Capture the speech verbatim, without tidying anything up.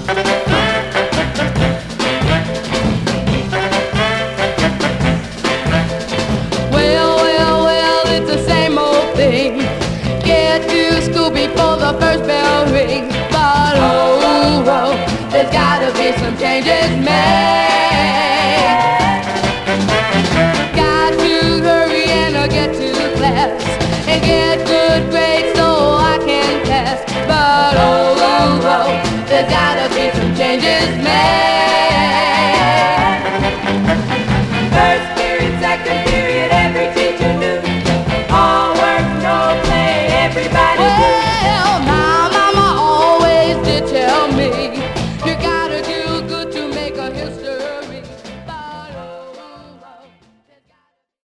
Well, well, well, it's the same old thing. Get to school before the first bell rings. But oh, oh, there's gotta be some changes made.